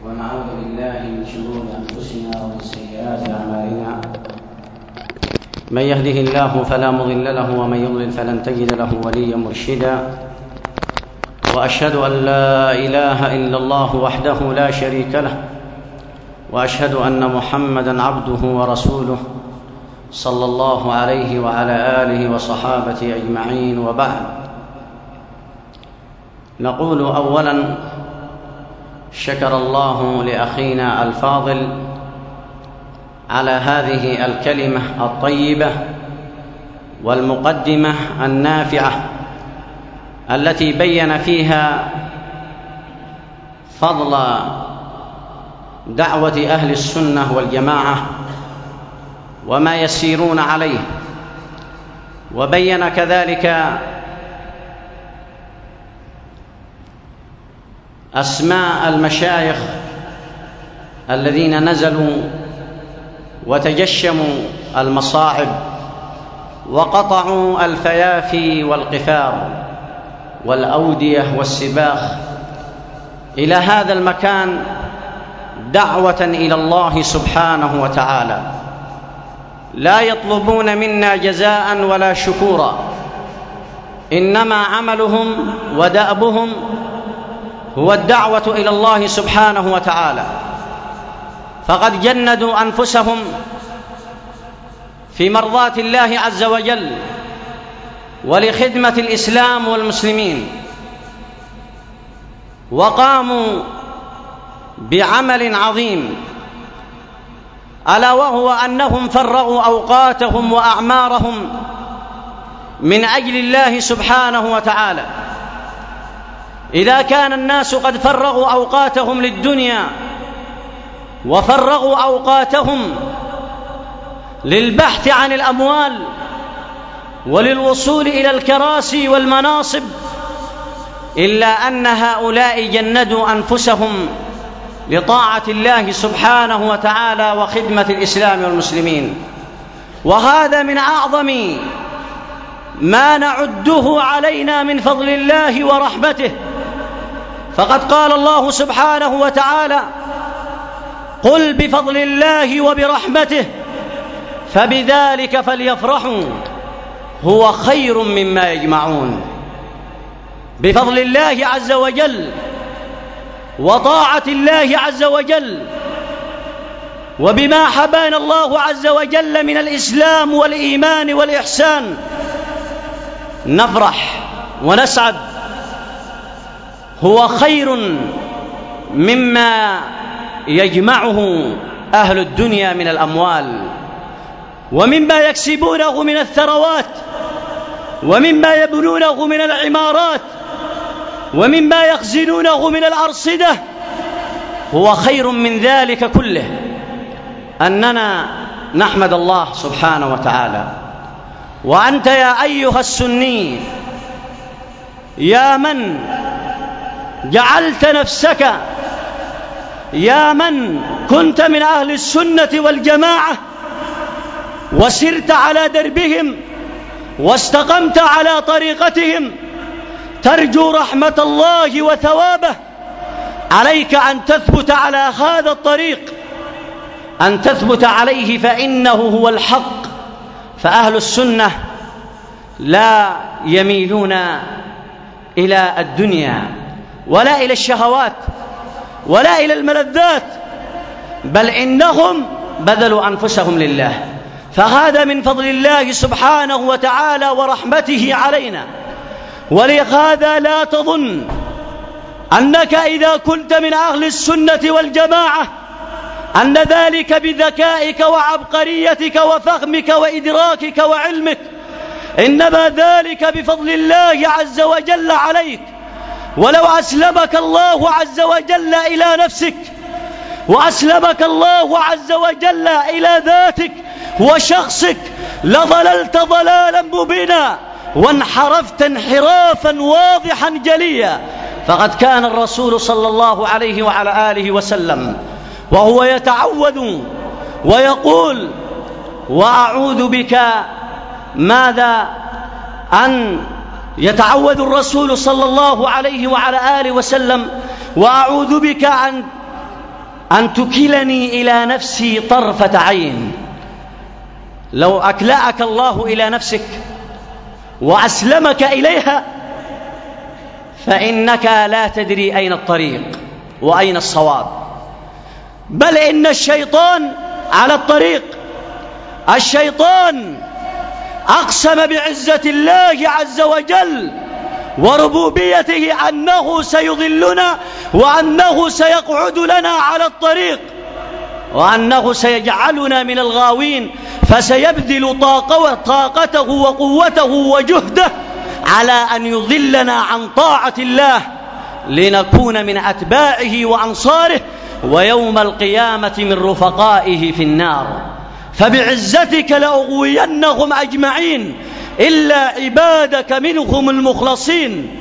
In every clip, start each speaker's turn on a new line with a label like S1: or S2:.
S1: ونعوذ بالله من شرور أنفسنا ومن سيئات أعمالنا. من يهده الله فلا مضل له ومن يضلل فلن تجد له وليا مرشدا. وأشهد أن لا إله إلا الله وحده لا شريك له، وأشهد أن محمدًا عبده ورسوله صلى الله عليه وعلى آله وصحابته أجمعين. وبعد، نقول أولاً: شكر الله لأخينا الفاضل على هذه الكلمة الطيبة والمقدمة النافعة التي بين فيها فضل دعوة أهل السنة والجماعة وما يسيرون عليه، وبين كذلك أسماء المشايخ الذين نزلوا وتجشموا المصاعب وقطعوا الفيافي والقفار والأودية والسباخ إلى هذا المكان دعوة إلى الله سبحانه وتعالى. لا يطلبون منا جزاء ولا شكورا، إنما عملهم ودأبهم هو الدعوة إلى الله سبحانه وتعالى، فقد جندوا أنفسهم في مرضاة الله عز وجل ولخدمة الإسلام والمسلمين، وقاموا بعمل عظيم، ألا وهو أنهم فرغوا أوقاتهم وأعمارهم من أجل الله سبحانه وتعالى. إذا كان الناس قد فرغوا أوقاتهم للدنيا وفرغوا أوقاتهم للبحث عن الأموال وللوصول إلى الكراسي والمناصب، إلا أن هؤلاء جندوا أنفسهم لطاعة الله سبحانه وتعالى وخدمة الإسلام والمسلمين. وهذا من أعظم ما نعده علينا من فضل الله ورحمته، فقد قال الله سبحانه وتعالى: قل بفضل الله وبرحمته فبذلك فليفرحوا هو خير مما يجمعون. بفضل الله عز وجل وطاعة الله عز وجل وبما حبانا الله عز وجل من الإسلام والإيمان والإحسان نفرح ونسعد، هو خير مما يجمعه أهل الدنيا من الأموال ومما يكسبونه من الثروات ومما يبنونه من العمارات ومما يخزنونه من الأرصدة. هو خير من ذلك كله أننا نحمد الله سبحانه وتعالى. وأنت يا أيها السني، يا من جعلت نفسك، يا من كنت من أهل السنة والجماعة وسرت على دربهم واستقمت على طريقتهم ترجو رحمة الله وثوابه، عليك أن تثبت على هذا الطريق، أن تثبت عليه، فإنه هو الحق. فأهل السنة لا يميلون إلى الدنيا ولا إلى الشهوات ولا إلى الملذات، بل إنهم بذلوا أنفسهم لله. فهذا من فضل الله سبحانه وتعالى ورحمته علينا. ولهذا لا تظن أنك إذا كنت من أهل السنة والجماعة أن ذلك بذكائك وعبقريتك وفهمك وإدراكك وعلمك، إنما ذلك بفضل الله عز وجل عليك. ولو أسلمك الله عز وجل إلى نفسك وأسلمك الله عز وجل إلى ذاتك وشخصك لضللت ضلالا مبينا وانحرفت انحرافا واضحا جليا. فقد كان الرسول صلى الله عليه وعلى آله وسلم وهو يتعوذ ويقول: وأعوذ بك ماذا أن يتعوذ الرسول صلى الله عليه وعلى آله وسلم: وأعوذ بك أن تكلني إلى نفسي طرفة عين. لو أكلأك الله إلى نفسك وأسلمك إليها فإنك لا تدري أين الطريق وأين الصواب، بل إن الشيطان على الطريق. الشيطان أقسم بعزة الله عز وجل وربوبيته أنه سيضلنا وأنه سيقعد لنا على الطريق وأنه سيجعلنا من الغاوين، فسيبذل طاقته وقوته وجهده على أن يضلنا عن طاعة الله لنكون من أتباعه وأنصاره، ويوم القيامة من رفقائه في النار. فبعزتك لأغوينهم أجمعين إلا عبادك منهم المخلصين.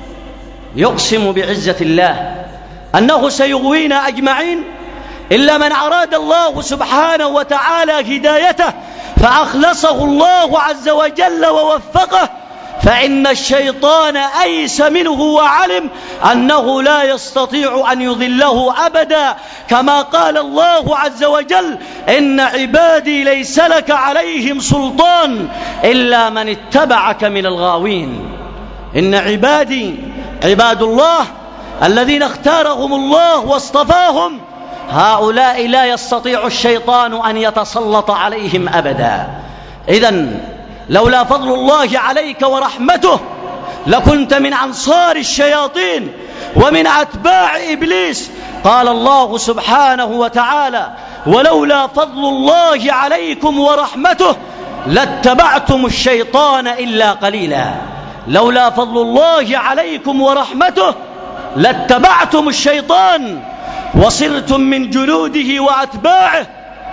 S1: يقسم بعزة الله أنه سيغوينا أجمعين إلا من أراد الله سبحانه وتعالى هدايته فأخلصه الله عز وجل ووفقه، فإن الشيطان أيس منه وعلم أنه لا يستطيع أن يضله أبدا، كما قال الله عز وجل: إن عبادي ليس لك عليهم سلطان إلا من اتبعك من الغاوين. إن عبادي عباد الله الذين اختارهم الله واصطفاهم، هؤلاء لا يستطيع الشيطان أن يتسلط عليهم أبدا. إذن لولا فضل الله عليك ورحمته لكنت من أنصار الشياطين ومن أتباع إبليس. قال الله سبحانه وتعالى: ولولا فضل الله عليكم ورحمته لاتبعتم الشيطان إلا قليلا. لولا فضل الله عليكم ورحمته لاتبعتم الشيطان وصرتم من جنوده وأتباعه،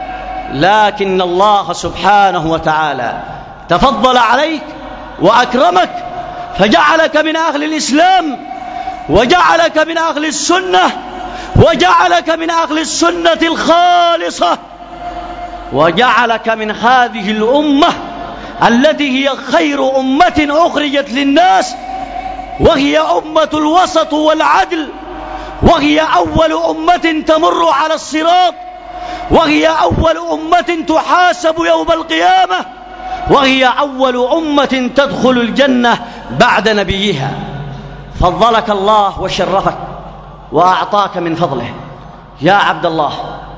S1: لكن الله سبحانه وتعالى تفضل عليك وأكرمك فجعلك من أهل الإسلام، وجعلك من أهل السنة، وجعلك من أهل السنة الخالصة، وجعلك من هذه الأمة التي هي خير أمة أخرجت للناس، وهي أمة الوسط والعدل، وهي أول أمة تمر على الصراط، وهي أول أمة تحاسب يوم القيامة، وهي أول أمة تدخل الجنة بعد نبيها. فضلك الله وشرفك وأعطاك من فضله. يا عبد الله،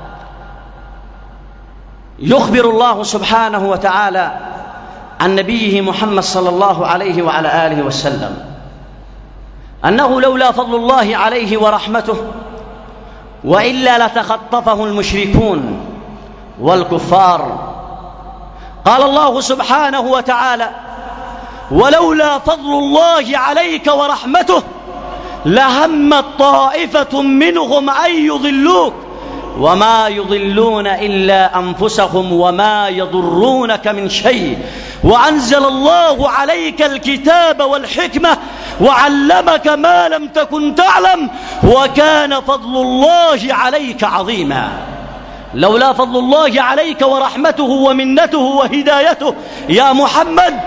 S1: يخبر الله سبحانه وتعالى عن نبيه محمد صلى الله عليه وعلى آله وسلم أنه لولا فضل الله عليه ورحمته وإلا لتخطفه المشركون والكفار. قال الله سبحانه وتعالى: ولولا فضل الله عليك ورحمته لهمت طائفة منهم أن يضلوك وما يضلون إلا أنفسهم وما يضرونك من شيء، وأنزل الله عليك الكتاب والحكمة وعلمك ما لم تكن تعلم وكان فضل الله عليك عظيما. لولا فضل الله عليك ورحمته ومنته وهدايته يا محمد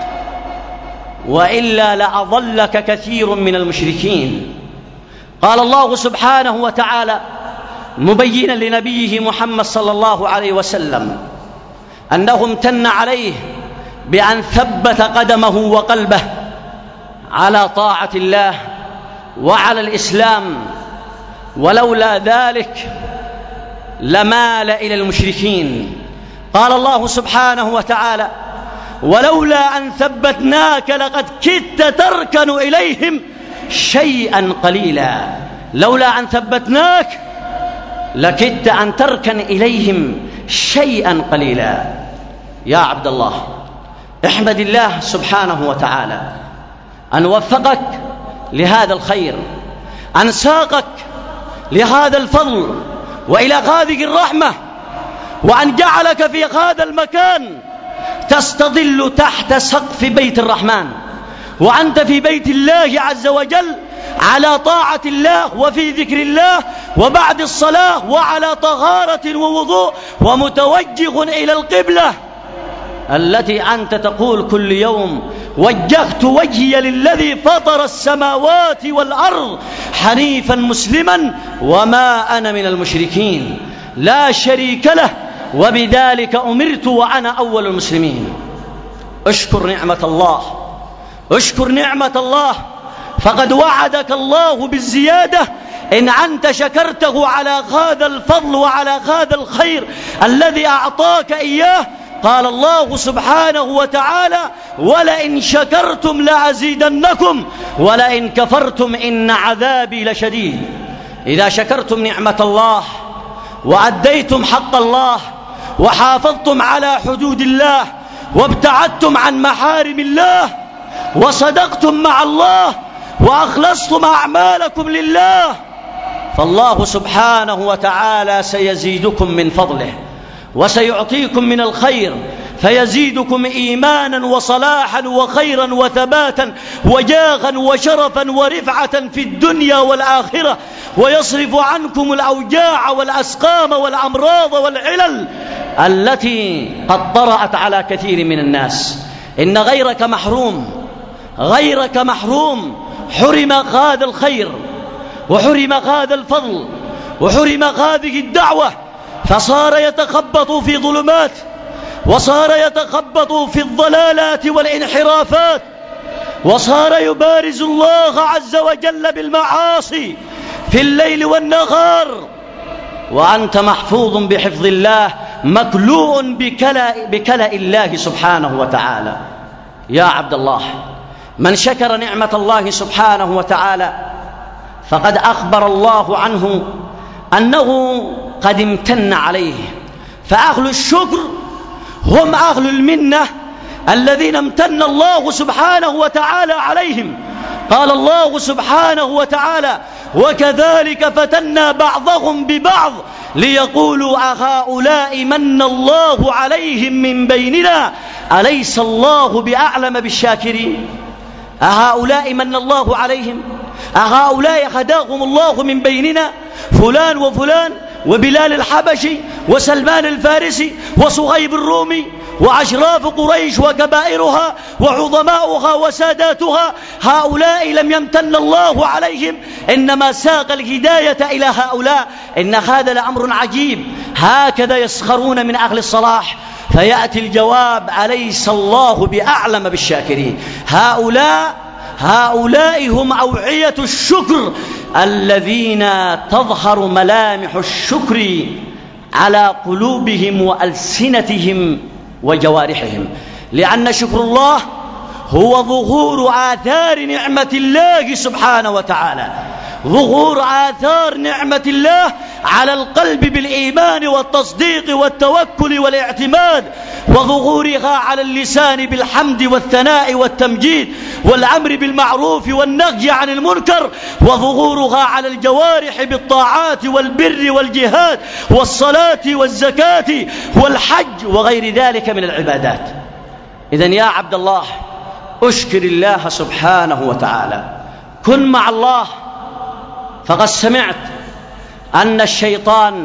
S1: وإلا لأضلك كثير من المشركين. قال الله سبحانه وتعالى مبينا لنبيه محمد صلى الله عليه وسلم أنه امتن عليه بأن ثبت قدمه وقلبه على طاعة الله وعلى الإسلام، ولولا ذلك لمال إلى المشركين. قال الله سبحانه وتعالى: ولولا أن ثبتناك لقد كدت تركن إليهم شيئا قليلا. لولا أن ثبتناك لكدت أن تركن إليهم شيئا قليلا. يا عبد الله، احمد الله سبحانه وتعالى أن وفقك لهذا الخير، أن ساقك لهذا الفضل وإلى هذه الرحمة، وأن جعلك في هذا المكان تستظل تحت سقف بيت الرحمن، وأنت في بيت الله عز وجل على طاعة الله وفي ذكر الله وبعد الصلاة وعلى طهارة ووضوء ومتوجه إلى القبلة التي أنت تقول كل يوم: وجهت وجهي للذي فطر السماوات والأرض حنيفا مسلما وما أنا من المشركين. لا شريك له، وبذلك أمرت وأنا أول المسلمين. اشكر نعمة الله، اشكر نعمة الله، فقد وعدك الله بالزيادة إن أنت شكرته على هذا الفضل وعلى هذا الخير الذي أعطاك إياه. قال الله سبحانه وتعالى: ولئن شكرتم لأزيدنكم ولئن كفرتم إن عذابي لشديد. إذا شكرتم نعمة الله وأديتم حق الله وحافظتم على حدود الله وابتعدتم عن محارم الله وصدقتم مع الله وأخلصتم أعمالكم لله، فالله سبحانه وتعالى سيزيدكم من فضله وسيعطيكم من الخير، فيزيدكم إيمانا وصلاحا وخيرا وثباتا وجاها وشرفا ورفعة في الدنيا والآخرة، ويصرف عنكم الأوجاع والأسقام والأمراض والعلل التي قد طرأت على كثير من الناس. إن غيرك محروم، غيرك محروم، حرم هذا الخير وحرم هذا الفضل وحرم هذه الدعوة، فصار يتخبط في ظلمات، وصار يتخبط في الضلالات والانحرافات، وصار يبارز الله عز وجل بالمعاصي في الليل والنهار، وأنت محفوظ بحفظ الله مكلوء بكلأ الله سبحانه وتعالى. يا عبد الله، من شكر نعمة الله سبحانه وتعالى فقد أخبر الله عنه أنه قد امتن عليه، فأهل الشكر هم أهل المنة الذين امتن الله سبحانه وتعالى عليهم. قال الله سبحانه وتعالى: وكذلك فتنا بعضهم ببعض ليقولوا أهؤلاء من الله عليهم من بيننا أليس الله بأعلم بالشاكرين. أهؤلاء من الله عليهم، أهؤلاء هداهم الله من بيننا، فلان وفلان وبلال الحبشي وسلمان الفارسي وصهيب الرومي وأشراف قريش وكبائرها وعظماؤها وساداتها، هؤلاء لم يمتن الله عليهم، إنما ساق الهداية إلى هؤلاء. إن هذا لأمر عجيب، هكذا يسخرون من أهل الصلاح، فيأتي الجواب: أليس الله بأعلم بالشاكرين. هؤلاء هم أوعية الشكر الذين تظهر ملامح الشكر على قلوبهم وألسنتهم وجوارحهم، لأن شكر الله هو ظهور آثار نعمة الله سبحانه وتعالى، ظهور آثار نعمة الله على القلب بالإيمان والتصديق والتوكل والاعتماد، وظهورها على اللسان بالحمد والثناء والتمجيد والأمر بالمعروف والنهي عن المنكر، وظهورها على الجوارح بالطاعات والبر والجهاد والصلاة والزكاة والحج وغير ذلك من العبادات. إذن يا عبد الله، أشكر الله سبحانه وتعالى، كن مع الله. فقد سمعت أن الشيطان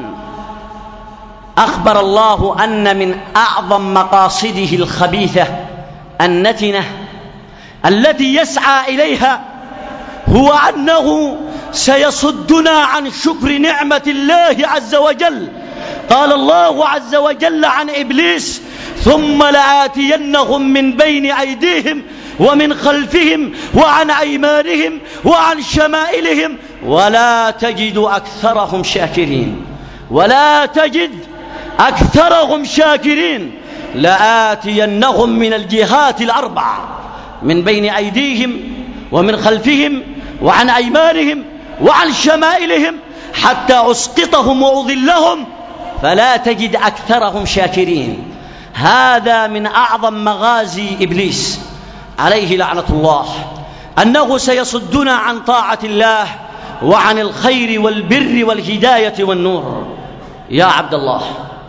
S1: أخبر الله أن من أعظم مقاصده الخبيثة النتنة التي يسعى إليها هو أنه سيصدنا عن شكر نعمة الله عز وجل. قال الله عز وجل عن إبليس: ثم لآتينهم من بين أيديهم ومن خلفهم وعن أيمانهم وعن شمائلهم ولا تجد أكثرهم شاكرين. ولا تجد أكثرهم شاكرين. لآتينهم من الجهات الأربع، من بين أيديهم ومن خلفهم وعن أيمانهم وعن شمائلهم حتى أسقطهم وأضلهم فلا تجد أكثرهم شاكرين. هذا من أعظم مغازي إبليس عليه لعنة الله، أنه سيصدنا عن طاعة الله وعن الخير والبر والهداية والنور. يا عبد الله،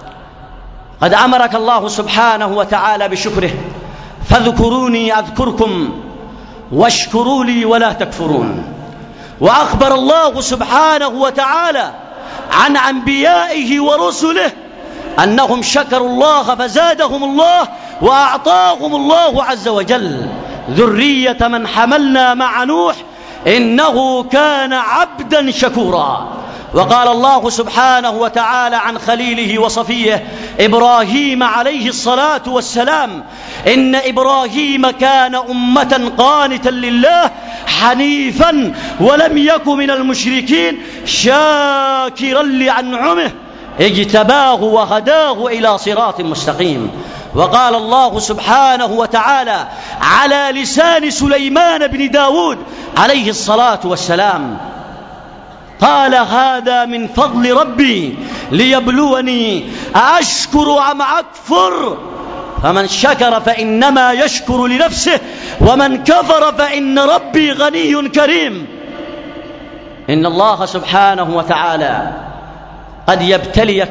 S1: قد أمرك الله سبحانه وتعالى بشكره: فاذكروني أذكركم واشكروا لي ولا تكفرون. وأخبر الله سبحانه وتعالى عن أنبيائه ورسله أنهم شكروا الله فزادهم الله وأعطاهم الله عز وجل. ذرية من حملنا مع نوح إنه كان عبدا شكورا.
S2: وقال الله سبحانه وتعالى عن خليله وصفيه إبراهيم عليه الصلاة والسلام: إن إبراهيم كان أمة قانتا لله حنيفا ولم يك من المشركين شاكرا لأنعمه اجتباه وهداه إلى صراط مستقيم. وقال الله سبحانه وتعالى على لسان سليمان بن داود عليه الصلاة والسلام: قال هذا من فضل ربي ليبلوني أشكر أم أكفر، فمن شكر فإنما يشكر لنفسه ومن كفر فإن ربي غني كريم. إن الله سبحانه وتعالى قد يبتليك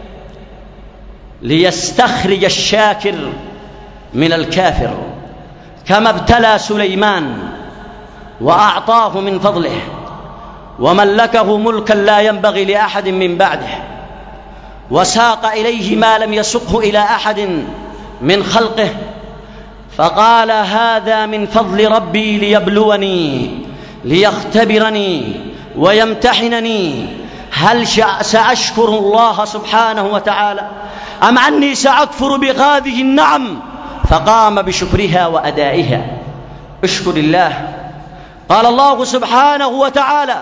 S2: ليستخرج الشاكر من الكافر، كما ابتلى سليمان وأعطاه من فضله وملكه ملكا لا ينبغي لأحد من بعده، وساق إليه ما لم يسقه إلى أحد من خلقه، فقال هذا من فضل ربي ليبلوني ليختبرني ويمتحنني هل سأشكر الله سبحانه وتعالى أم أني سأكفر بهذه النعم. فقام بشكرها وأدائها. اشكر الله. قال الله سبحانه وتعالى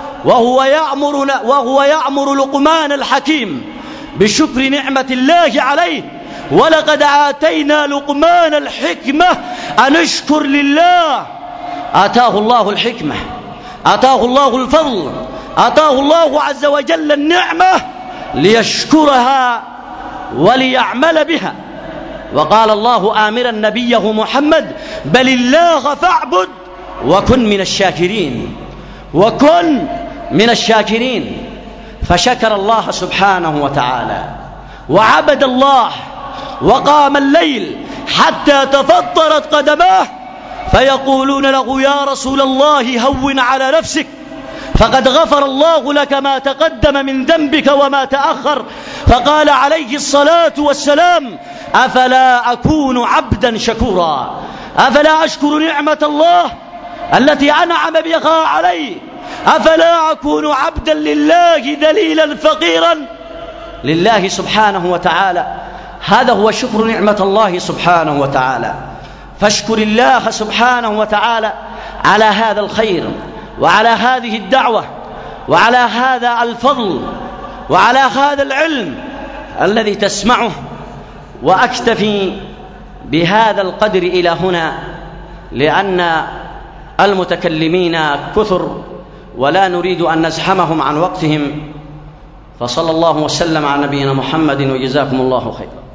S2: وهو يأمر لقمان الحكيم بشكر نعمة الله عليه: ولقد آتينا لقمان الحكمة أن اشكر لله. آتاه الله الحكمة، آتاه الله الفضل، آتاه الله عز وجل النعمة ليشكرها وليعمل بها. وقال الله آمرا نبيه محمد: بل الله فاعبد وكن من الشاكرين، وكن من الشاكرين. فشكر الله سبحانه وتعالى وعبد الله وقام الليل حتى تفطرت قدماه، فيقولون له: يا رسول الله هون على نفسك فقد غفر الله لك ما تقدم من ذنبك وما تأخر. فقال عليه الصلاة والسلام: أفلا أكون عبدا شكورا؟ أفلا أشكر نعمة الله التي أنعم بها علي؟ أفلا أكون عبدا لله ذليلا فقيرا لله سبحانه وتعالى؟ هذا هو شكر نعمة الله سبحانه وتعالى. فاشكر الله سبحانه وتعالى على هذا الخير وعلى هذه الدعوة وعلى هذا الفضل وعلى هذا العلم الذي تسمعه. وأكتفي بهذا القدر إلى هنا، لأن المتكلمين كثر ولا نريد أن نزحمهم عن وقتهم. فصلى الله وسلم على نبينا محمد، وجزاكم الله خيرا.